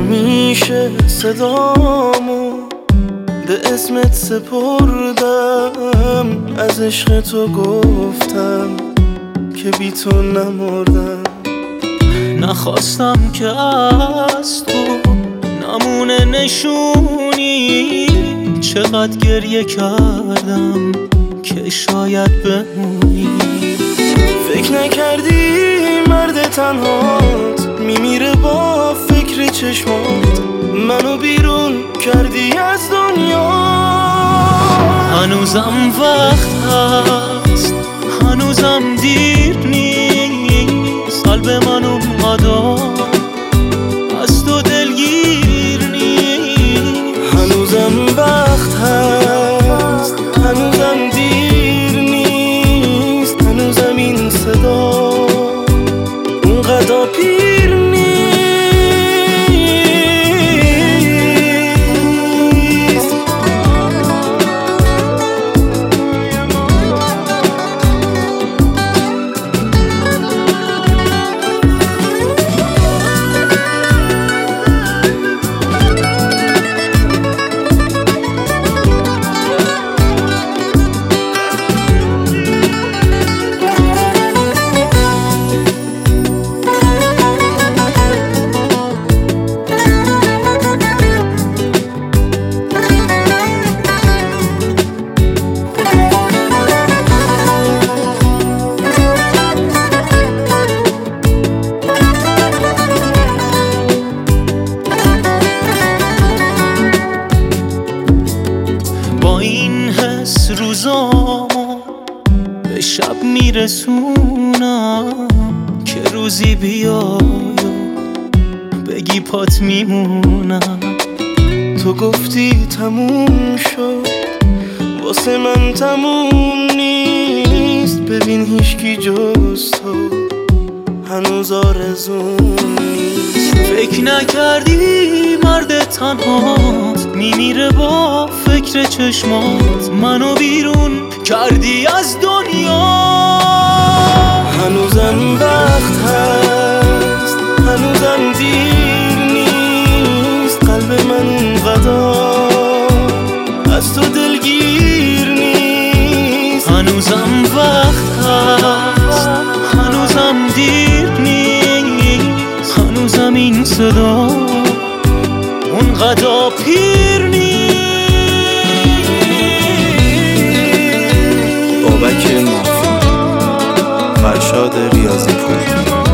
همیشه صدامو به اسمت سپردم، از عشق تو گفتم که بی تو نمردم. نخواستم که از تو نمونه نشونی، چقدر گریه کردم که شاید بمونی. فکر نکردی مرد تنهات میمیره با فکر چشمات، منو بیرون کردی از دنیا. هنوزم وقت هست، هنوزم دیر نیست، قلب من اونقدر از تو دلگیر نیست. هنوزم وقت هست، هنوزم دیر نیست، هنوزم این صدا اونقدر پیر نیست. این حس روزامو به شب میرسونم که روزی بیای بگی پات میمونم. تو گفتی تموم شد، واسه من تموم نیست. ببین هیچکی جز تو هنوز آرزوم نیست. فکر نکردی مرد تنهات میمیره با فکر چشمات، منو بیرون کردی از دنیا. هنوزم وقت هست، هنوزم دیر نیست، قلب من اونقدر از تو دلگیر نیست. هنوزم وقت هست، هنوزم دیر نیست، هنوزم این صدا اونقدر پیر نیست. بابک مافی، فرشاد ریاضی پور.